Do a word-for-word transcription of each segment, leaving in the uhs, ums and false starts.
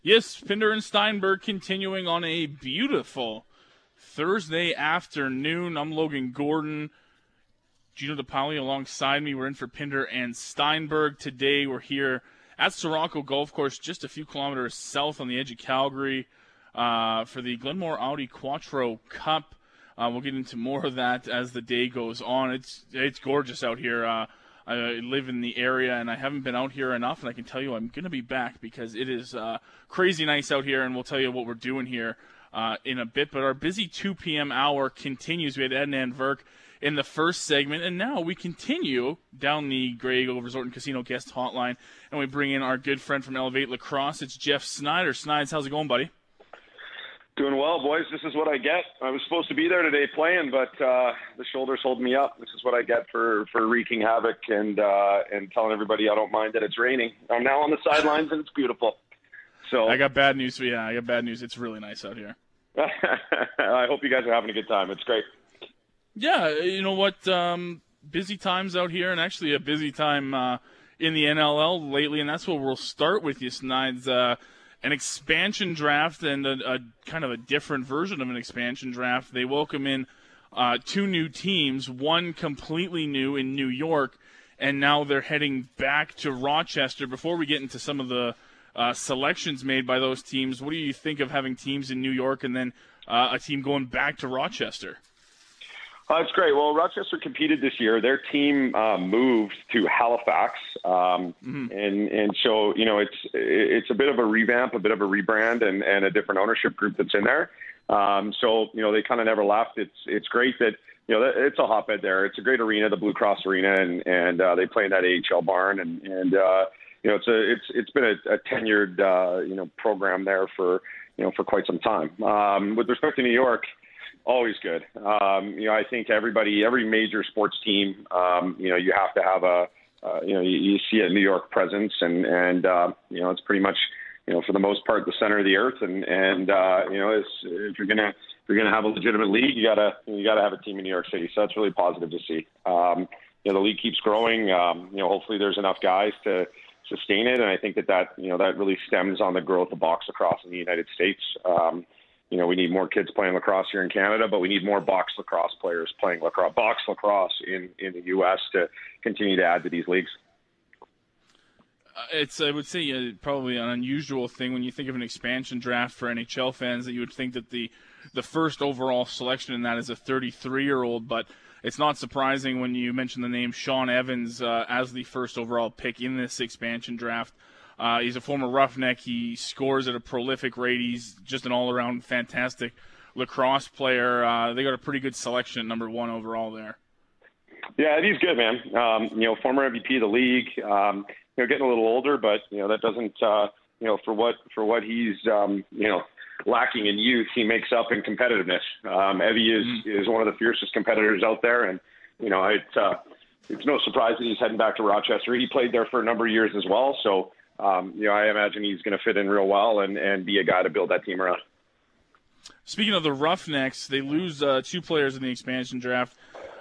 Yes, Pinder and Steinberg continuing on a beautiful Thursday afternoon. I'm Logan Gordon. Gino DePaoli alongside me. We're in for Pinder and Steinberg. Today we're here at Sirocco Golf Course, just a few kilometers south on the edge of Calgary, uh, for the Glenmore Audi Quattro Cup. Uh, we'll get into more of that as the day goes on. It's it's gorgeous out here. Uh, I live in the area, and I haven't been out here enough, and I can tell you I'm going to be back because it is uh, crazy nice out here, and we'll tell you what we're doing here uh, in a bit. But our busy two p.m. hour continues. We had Adnan Virk in the first segment, and now we continue down the Grey Eagle Resort and Casino guest hotline, and we bring in our good friend from Elevate Lacrosse. It's Jeff Snyder. Snides, how's it going, buddy? Doing well, boys. This is what I get. I was supposed to be there today playing, but uh, the shoulders hold me up. This is what I get for, for wreaking havoc and uh, and telling everybody I don't mind that it's raining. I'm now on the sidelines, and it's beautiful. So I got bad news for you. Yeah, I got bad news. It's really nice out here. I hope you guys are having a good time. It's great. Yeah, you know what? Um, busy times out here, and actually a busy time uh, in the N L L lately, and that's where we'll start with you, Snides. Uh, an expansion draft and a, a kind of a different version of an expansion draft. They welcome in uh, two new teams, one completely new in New York, and now they're heading back to Rochester. Before we get into some of the uh, selections made by those teams, what do you think of having teams in New York and then uh, a team going back to Rochester? Uh, it's great. Well, Rochester competed this year. Their team uh, moved to Halifax, um, mm-hmm. and and so you know it's it's a bit of a revamp, a bit of a rebrand, and, and a different ownership group that's in there. Um, so you know they kind of never left. It's it's great that you know it's a hotbed there. It's a great arena, the Blue Cross Arena, and and uh, they play in that A H L barn, and and uh, you know it's a it's it's been a, a tenured uh, you know program there for you know for quite some time. Um, with respect to New York. Always good. Um, you know, I think everybody, every major sports team, um, you know, you have to have a, uh, you know, you, you see a New York presence, and and uh, you know, it's pretty much, you know, for the most part, the center of the earth, and and uh, you know, it's, if you're gonna if you're gonna have a legitimate league, you gotta you gotta have a team in New York City. So that's really positive to see. Um, you know, the league keeps growing. Um, you know, hopefully there's enough guys to sustain it, and I think that that you know that really stems on the growth of box lacrosse in the United States. Um, You know, we need more kids playing lacrosse here in Canada, but we need more box lacrosse players playing lacrosse, box lacrosse in, in the U S to continue to add to these leagues. Uh, it's, I would say, uh, probably an unusual thing when you think of an expansion draft for N H L fans, that you would think that the the first overall selection in that is a thirty-three-year-old, but it's not surprising when you mention the name Sean Evans uh, as the first overall pick in this expansion draft. Uh, he's a former Roughneck. He scores at a prolific rate. He's just an all-around fantastic lacrosse player. Uh, they got a pretty good selection at number one overall there. Yeah, he's good, man. Um, you know, former M V P of the league. Um, you know, getting a little older, but you know that doesn't. Uh, you know, for what for what he's um, you know lacking in youth, he makes up in competitiveness. Um, Evie is mm-hmm. is one of the fiercest competitors out there, and you know, it's uh, it's no surprise that he's heading back to Rochester. He played there for a number of years as well, so. Um, you know, I imagine he's going to fit in real well and, and be a guy to build that team around. Speaking of the Roughnecks, they lose uh, two players in the expansion draft.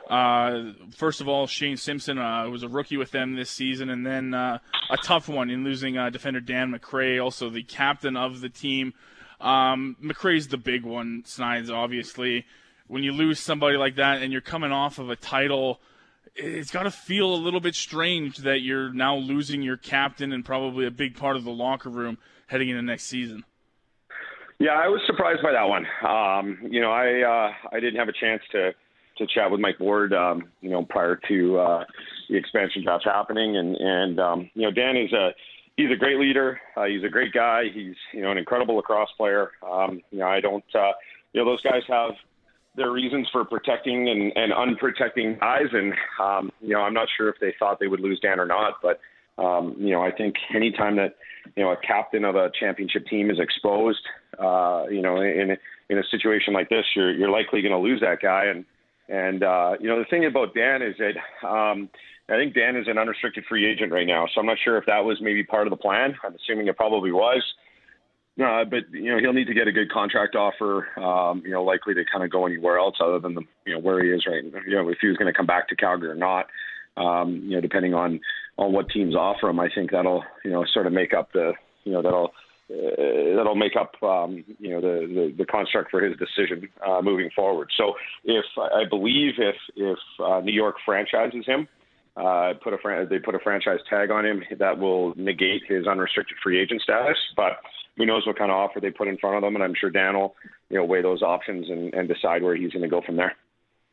Uh, first of all, Shane Simpson uh, was a rookie with them this season, and then uh, a tough one in losing uh, defender Dan McRae, also the captain of the team. Um, McRae's the big one, Snides, obviously. When you lose somebody like that and you're coming off of a title, it's got to feel a little bit strange that you're now losing your captain and probably a big part of the locker room heading into next season. Yeah, I was surprised by that one. Um, you know, I uh, I didn't have a chance to, to chat with Mike Ward, um, you know, prior to uh, the expansion draft happening, and and um, you know, Dan is a he's a great leader. Uh, he's a great guy. He's you know an incredible lacrosse player. Um, you know, I don't uh, you know those guys have their reasons for protecting and, and unprotecting guys. And, um, you know, I'm not sure if they thought they would lose Dan or not, but, um, you know, I think anytime that, you know, a captain of a championship team is exposed, uh, you know, in, in a situation like this, you're, you're likely going to lose that guy. And, and, uh, you know, the thing about Dan is that, um, I think Dan is an unrestricted free agent right now. So I'm not sure if that was maybe part of the plan. I'm assuming it probably was. Uh, but, you know, he'll need to get a good contract offer, um, you know, likely to kind of go anywhere else other than, the, you know, where he is right now. You know, if he was going to come back to Calgary or not, um, you know, depending on, on what teams offer him, I think that'll, you know, sort of make up the, you know, that'll, uh, that'll make up um, you know the, the the construct for his decision uh, moving forward. So if I believe if if uh, New York franchises him, uh, put a fran- they put a franchise tag on him, that will negate his unrestricted free agent status. But who knows what kind of offer they put in front of them, and I'm sure Dan will you know weigh those options and, and decide where he's going to go from there.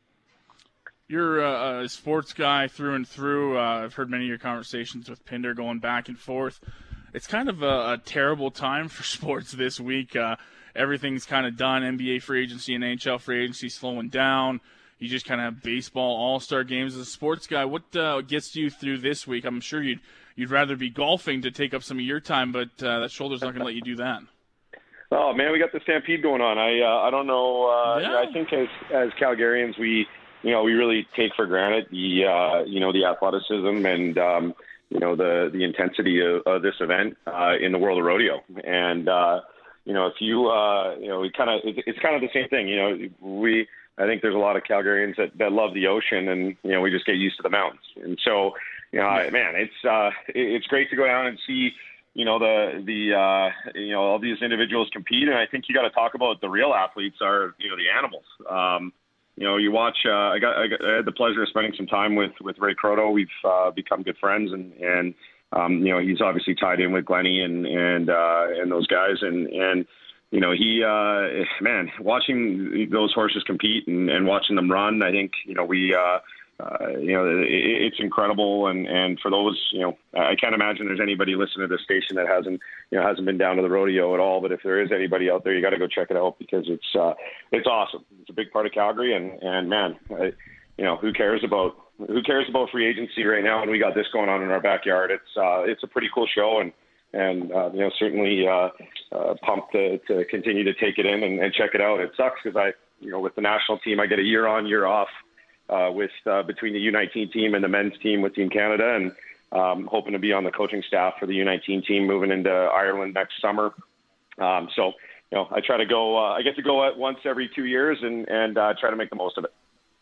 You're a, a sports guy through and through. Uh, I've heard many of your conversations with Pinder going back and forth. It's kind of a, a terrible time for sports this week. Uh, everything's kind of done. N B A free agency and N H L free agency slowing down. You just kind of have baseball all-star games. As a sports guy, what uh, gets you through this week? I'm sure you'd, you'd rather be golfing to take up some of your time, but uh, that shoulder's not going to let you do that. Oh, man, we got the Stampede going on. I uh, I don't know. Uh, yeah. I think as, as Calgarians, we – you know, we really take for granted the, uh, you know, the athleticism and, um, you know, the, the intensity of, of this event uh, in the world of rodeo. And, uh, you know, if you, uh, you know, we kind of, it, it's kind of the same thing. You know, we, I think there's a lot of Calgarians that, that love the ocean and, you know, we just get used to the mountains. And so, you know, I, man, it's, uh, it, it's great to go down and see, you know, the, the, uh, you know, all these individuals compete. And I think you got to talk about the real athletes are, you know, the animals. Um, You know, you watch. Uh, I got. I got. I had the pleasure of spending some time with with Ray Croto. We've uh, become good friends, and and um, you know, he's obviously tied in with Glennie and and uh, and those guys, and and you know, he uh, man, watching those horses compete and, and watching them run. I think you know we. Uh, Uh, you know, it, it's incredible, and, and for those, you know, I can't imagine there's anybody listening to this station that hasn't, you know, hasn't been down to the rodeo at all. But if there is anybody out there, you got to go check it out because it's, uh, it's awesome. It's a big part of Calgary, and and man, I, you know, who cares about who cares about free agency right now? And we got this going on in our backyard. It's uh, it's a pretty cool show, and and uh, you know, certainly uh, uh, pumped to, to continue to take it in and, and check it out. It sucks because I, you know, with the national team, I get a year on, year off. Uh, with uh, between the U nineteen team and the men's team with Team Canada, and um, hoping to be on the coaching staff for the U nineteen team moving into Ireland next summer. Um, so, you know, I try to go. Uh, I get to go at once every two years, and and uh, try to make the most of it.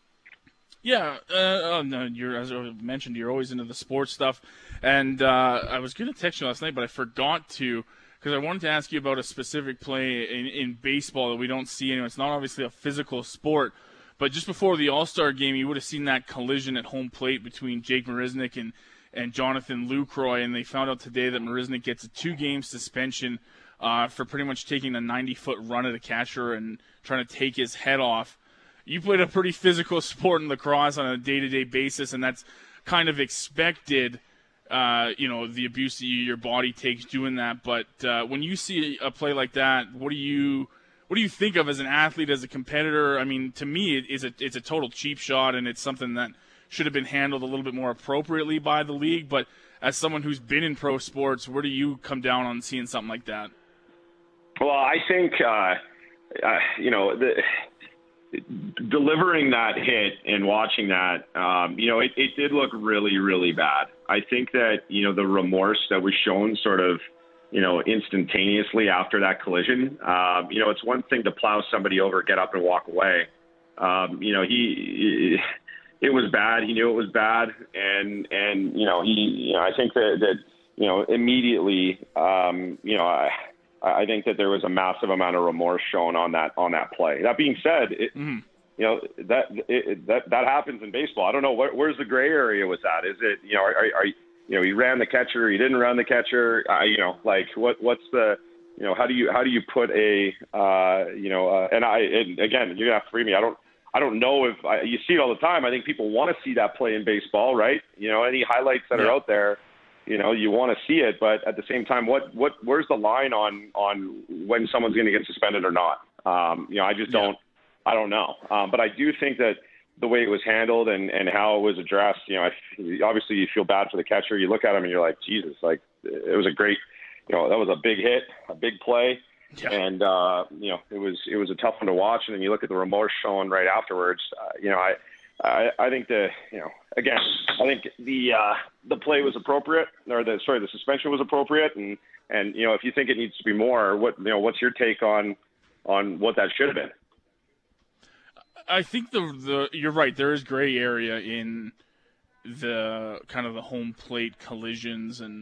Yeah, uh, oh, no, you're as I mentioned, you're always into the sports stuff, and uh, I was going to text you last night, but I forgot to because I wanted to ask you about a specific play in, in baseball that we don't see anymore. It's not obviously a physical sport. But just before the All-Star game, you would have seen that collision at home plate between Jake Marisnick and, and Jonathan Lucroy, and they found out today that Marisnick gets a two-game suspension uh, for pretty much taking a ninety-foot run at a catcher and trying to take his head off. You played a pretty physical sport in lacrosse on a day-to-day basis, and that's kind of expected, uh, you know, the abuse that you, your body takes doing that. But uh, when you see a play like that, what do you – What do you think of as an athlete, as a competitor? I mean, to me, it is a, it's a total cheap shot, and it's something that should have been handled a little bit more appropriately by the league. But as someone who's been in pro sports, where do you come down on seeing something like that? Well, I think, uh, uh, you know, the, delivering that hit and watching that, um, you know, it, it did look really, really bad. I think that, you know, the remorse that was shown sort of, you know, instantaneously after that collision. Um, you know, it's one thing to plow somebody over, get up and walk away. Um, you know, he, it was bad. He knew it was bad. And, and, you know, he, you know, I think that, that, you know, immediately, um, you know, I, I think that there was a massive amount of remorse shown on that, on that play. That being said, it, mm-hmm. you know, that, it, that, that happens in baseball. I don't know where, where's the gray area with that? Is it, you know, are, are, are you know, he ran the catcher, he didn't run the catcher. Uh, you know, like what, what's the, you know, how do you, how do you put a, uh, you know, uh, and I, and again, you're gonna have to free me. I don't, I don't know if I, you see it all the time. I think people want to see that play in baseball, right? You know, any highlights that yeah. are out there, you know, you want to see it, but at the same time, what, what, where's the line on, on when someone's going to get suspended or not? Um, you know, I just don't, yeah. I don't know. Um, but I do think that the way it was handled and, and how it was addressed, you know, I, obviously you feel bad for the catcher. You look at him and you're like, Jesus, like it was a great, you know, that was a big hit, a big play. Yeah. And, uh, you know, it was, it was a tough one to watch. And then you look at the remorse shown right afterwards. Uh, you know, I, I, I think the, you know, again, I think the, uh, the play was appropriate or the, sorry, the suspension was appropriate. And, and, you know, if you think it needs to be more, what, you know, what's your take on, on what that should have been? I think the the you're right. There is gray area in the kind of the home plate collisions and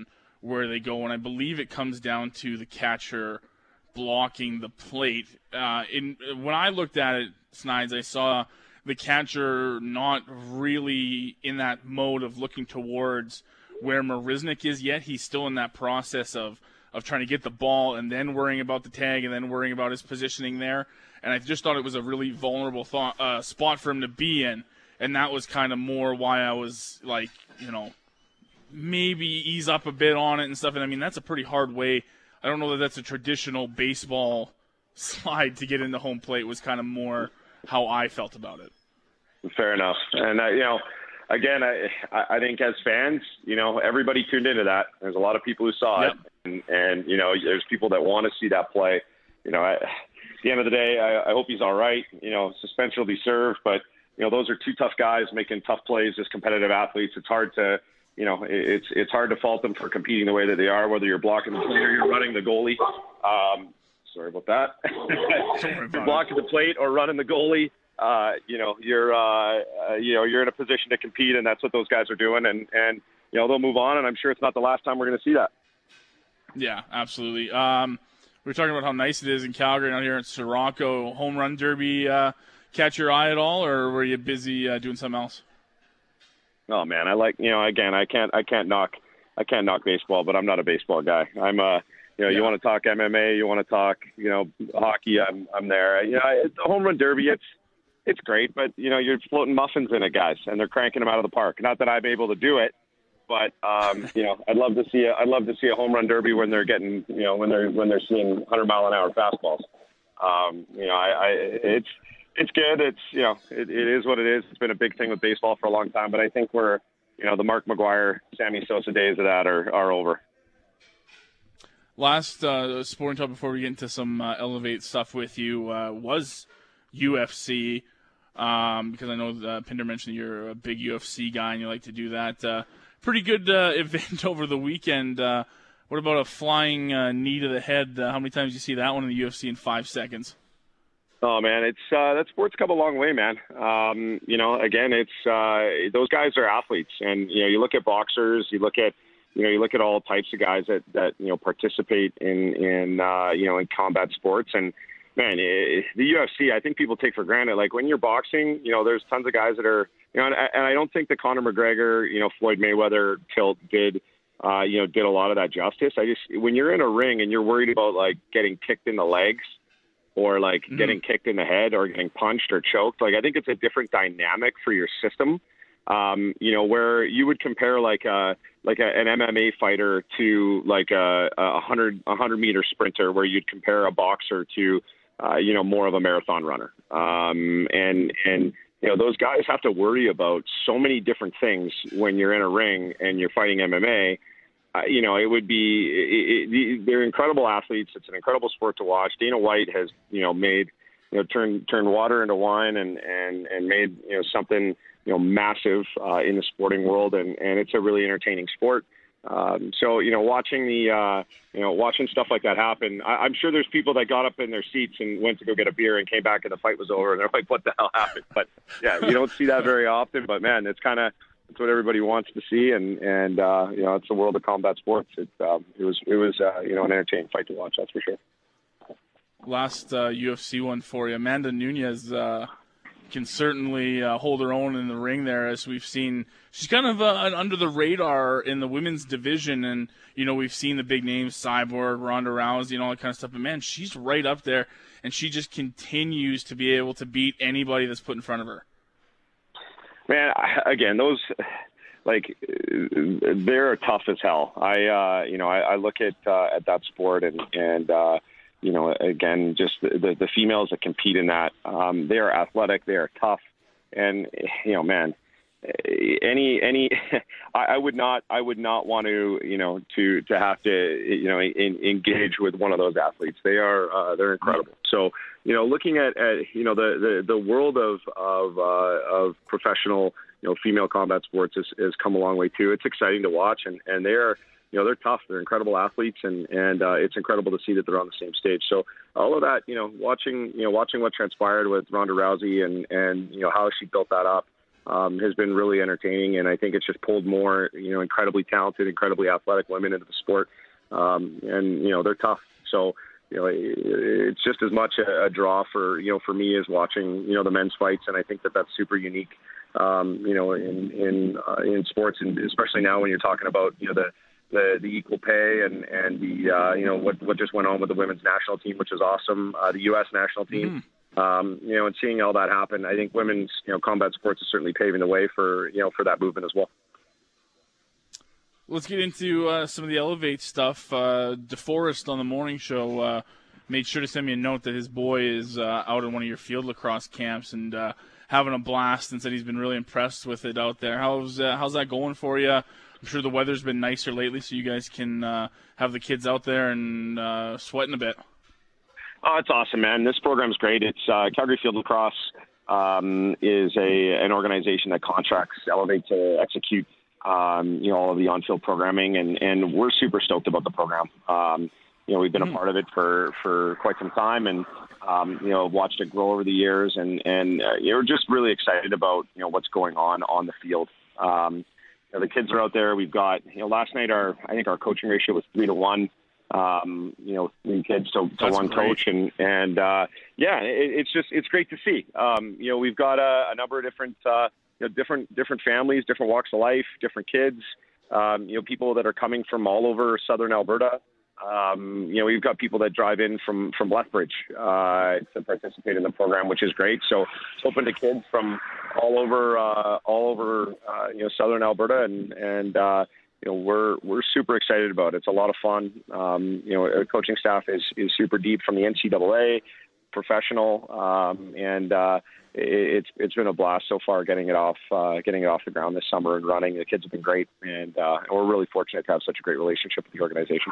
where they go, and I believe it comes down to the catcher blocking the plate. Uh, in when I looked at it, Snides, I saw the catcher not really in that mode of looking towards where Marisnick is yet. He's still in that process of, of trying to get the ball and then worrying about the tag and then worrying about his positioning there. And I just thought it was a really vulnerable thought, uh, spot for him to be in. And that was kind of more why I was like, you know, maybe ease up a bit on it and stuff. And I mean, that's a pretty hard way. I don't know that that's a traditional baseball slide to get into home plate. Was kind of more how I felt about it. Fair enough. And, uh, you know, again, I I think as fans, you know, everybody tuned into that. There's a lot of people who saw yep. it. And, and, you know, there's people that want to see that play. You know, I, at the end of the day, I, I hope he's all right. You know, suspension will be served. But, you know, those are two tough guys making tough plays as competitive athletes. It's hard to, you know, it's it's hard to fault them for competing the way that they are, whether you're blocking the plate or you're running the goalie. Um, sorry about that. If you're blocking the plate or running the goalie, uh, you know, you're uh, uh, you know, you're in a position to compete, and that's what those guys are doing. And, and you know, they'll move on, and I'm sure it's not the last time we're going to see that. Yeah, absolutely. Um, we were talking about how nice it is in Calgary, out here in Sirocco. Home run derby uh, catch your eye at all, or were you busy uh, doing something else? Oh man, I like, you know, again, I can't, I can't knock, I can't knock baseball, but I'm not a baseball guy. I'm uh you know, yeah. You want to talk M M A, you want to talk, you know, hockey, I'm, I'm there. You know, the home run derby, it's, it's great, but you know, you're floating muffins in it, guys, and they're cranking them out of the park. Not that I'm able to do it, but um, you know, I'd love to see a, I'd love to see a home run derby when they're getting, you know, when they're, when they're seeing one hundred mile an hour fastballs. Um, you know, I, I it's. It's good. It's, you know, it, it is what it is. It's been a big thing with baseball for a long time, but I think we're, you know, the Mark McGwire, Sammy Sosa days of that are, are over. Last uh, sporting talk before we get into some uh, Elevate stuff with you uh, was U F C, um, because I know uh, Pinder mentioned you're a big U F C guy and you like to do that. Uh, pretty good uh, event over the weekend. Uh, what about a flying uh, knee to the head? Uh, how many times do you see that one in the U F C in five seconds? Oh man, it's uh, that sport's come a long way, man. Um, you know, again, it's uh, those guys are athletes, and you know, you look at boxers, you look at, you know, you look at all types of guys that, that you know participate in in uh, you know in combat sports, and man, it, the U F C, I think people take for granted. Like when you're boxing, you know, there's tons of guys that are, you know, and, and I don't think the Conor McGregor, you know, Floyd Mayweather tilt did, uh, you know, did a lot of that justice. I just, when you're in a ring and you're worried about like getting kicked in the legs, or like mm-hmm. getting kicked in the head or getting punched or choked. Like, I think it's a different dynamic for your system. Um, you know, where you would compare like a, like a, an M M A fighter to like a, a hundred, a hundred meter sprinter, where you'd compare a boxer to, uh, you know, more of a marathon runner. Um, and, and, you know, those guys have to worry about so many different things when you're in a ring and you're fighting M M A. Uh, you know, it would be, it, it, they're incredible athletes. It's an incredible sport to watch. Dana White has, you know, made, you know, turned, turned water into wine and, and, and made, you know, something, you know, massive uh, in the sporting world. And, and it's a really entertaining sport. Um, so, you know, watching the, uh, you know, watching stuff like that happen, I, I'm sure there's people that got up in their seats and went to go get a beer and came back and the fight was over and they're like, what the hell happened? But yeah, you don't see that very often, but man, it's kind of, it's what everybody wants to see, and and uh, you know, it's the world of combat sports. It um, it was it was uh, you know, an entertaining fight to watch. That's for sure. Last uh, U F C one for you, Amanda Nunes uh, can certainly uh, hold her own in the ring there, as we've seen. She's kind of uh, an under the radar in the women's division, and you know, we've seen the big names, Cyborg, Ronda Rousey, and all that kind of stuff. But man, she's right up there, and she just continues to be able to beat anybody that's put in front of her. Man, again, those, like, they're tough as hell. I, uh, you know, I, I look at uh, at that sport, and and uh, you know, again, just the, the, the females that compete in that, um, they are athletic, they are tough, and you know, man, any any, I, I would not, I would not want to, you know, to to have to, you know, in, engage with one of those athletes. They are, uh, they're incredible. So. You know, looking at, at you know the, the, the world of of, uh, of professional, you know, female combat sports has, has come a long way too. It's exciting to watch, and, and they're you know they're tough. They're incredible athletes, and and uh, it's incredible to see that they're on the same stage. So all of that, you know, watching you know watching what transpired with Ronda Rousey and and you know how she built that up, um, has been really entertaining, and I think it's just pulled more, you know, incredibly talented, incredibly athletic women into the sport, um, and you know they're tough. So you know it's just as much a, a draw for you know for me as watching you know the men's fights, and I think that that's super unique, um, you know, in in uh, in sports, and especially now when you're talking about you know the the, the equal pay and and the uh, you know what what just went on with the women's national team, which is awesome, uh, the U S national team. Mm-hmm. Um, you know, and seeing all that happen, I think women's, you know, combat sports is certainly paving the way for, you know, for that movement as well. Let's get into uh, some of the Elevate stuff. Uh, DeForest on the morning show uh, made sure to send me a note that his boy is uh, out in one of your field lacrosse camps and uh, having a blast, and said he's been really impressed with it out there. How's uh, how's that going for you? I'm sure the weather's been nicer lately, so you guys can uh, have the kids out there and uh, sweating a bit. Oh, it's awesome, man. This program's great. It's uh, Calgary Field Lacrosse um, is a an organization that contracts Elevate to execute, um, you know, all of the on-field programming, and, and we're super stoked about the program. Um, you know, we've been mm-hmm. a part of it for, for quite some time, and um, you know, watched it grow over the years, and and uh, we're just really excited about you know what's going on on the field. Um, you know, the kids are out there. We've got you know last night our I think our coaching ratio was three to one. Um, you know, three kids to, to one great. coach, and and uh, yeah, it, it's just it's great to see. Um, you know, we've got a, a number of different uh, you know different different families, different walks of life, different kids. Um, you know, people that are coming from all over southern Alberta. Um, you know, we've got people that drive in from from Lethbridge uh, to participate in the program, which is great. So it's open to kids from all over uh, all over uh, you know southern Alberta, and and uh, you know, we're we're super excited about it. It's a lot of fun. Um, you know, our coaching staff is, is super deep from the N C double A, professional, um, and uh, it, it's it's been a blast so far getting it off uh, getting it off the ground this summer and running. The kids have been great, and uh, we're really fortunate to have such a great relationship with the organization.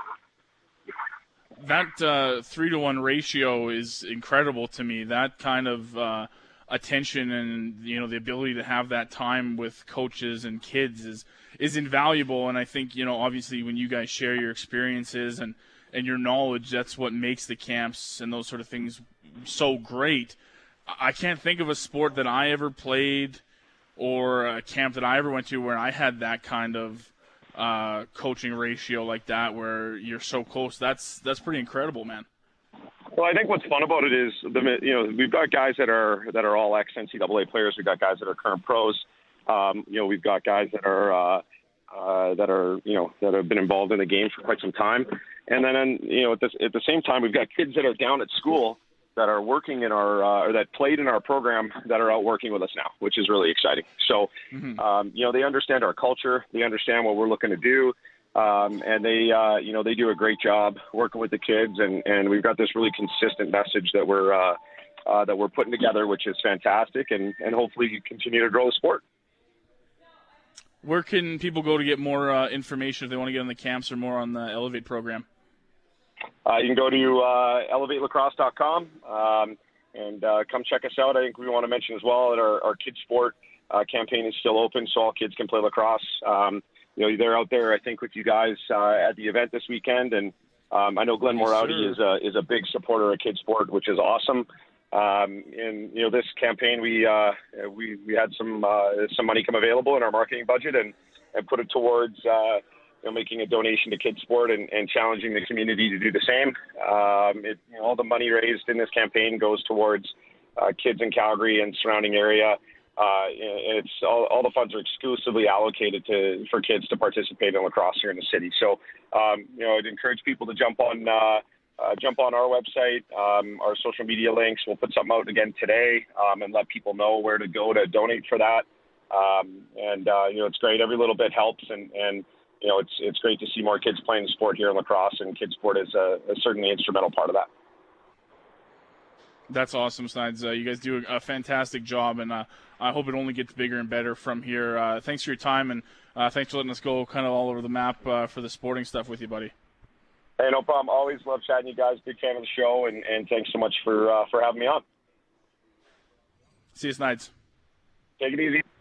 That uh, three to one ratio is incredible to me. That kind of uh, attention and you know the ability to have that time with coaches and kids is. is invaluable, and I think, you know, obviously when you guys share your experiences and, and your knowledge, that's what makes the camps and those sort of things so great. I can't think of a sport that I ever played or a camp that I ever went to where I had that kind of uh, coaching ratio like that where you're so close. That's that's pretty incredible, man. Well, I think what's fun about it is, the you know, we've got guys that are that are all ex-N C double A players. We've got guys that are current pros. Um, you know, we've got guys that are uh, uh, that are you know that have been involved in the game for quite some time, and then you know at, this, at the same time we've got kids that are down at school that are working in our uh, or that played in our program that are out working with us now, which is really exciting. So mm-hmm. um, you know they understand our culture, they understand what we're looking to do, um, and they uh, you know they do a great job working with the kids, and, and we've got this really consistent message that we're uh, uh, that we're putting together, which is fantastic, and and hopefully continue to grow the sport. Where can people go to get more uh, information if they want to get on the camps or more on the Elevate program? Uh, you can go to uh, elevate lacrosse dot com um, and uh, come check us out. I think we want to mention as well that our, our Kids Sport uh, campaign is still open, so all kids can play lacrosse. Um, you know, they're out there, I think, with you guys uh, at the event this weekend, and um, I know Glenn yes, Morowdy is a, is a big supporter of Kids Sport, which is awesome. Um, and you know, this campaign, we uh, we we had some uh, some money come available in our marketing budget, and, and put it towards uh, you know, making a donation to Kids Sport and, and challenging the community to do the same. Um, it, you know, all the money raised in this campaign goes towards uh, kids in Calgary and surrounding area. Uh, and it's all, all the funds are exclusively allocated to for kids to participate in lacrosse here in the city. So um, you know, I'd encourage people to jump on. Uh, Uh, jump on our website, um, our social media links. We'll put something out again today um, and let people know where to go to donate for that. Um, and, uh, you know, it's great. Every little bit helps. And, and you know, it's it's great to see more kids playing the sport here in lacrosse, and Kids Sport is a, a certainly an instrumental part of that. That's awesome, Snides. Uh, you guys do a, a fantastic job, and uh, I hope it only gets bigger and better from here. Uh, thanks for your time, and uh, thanks for letting us go kind of all over the map uh, for the sporting stuff with you, buddy. Hey, no problem. Always love chatting to you guys. Big fan of the show, and, and thanks so much for uh, for having me on. See you, Snides. Take it easy.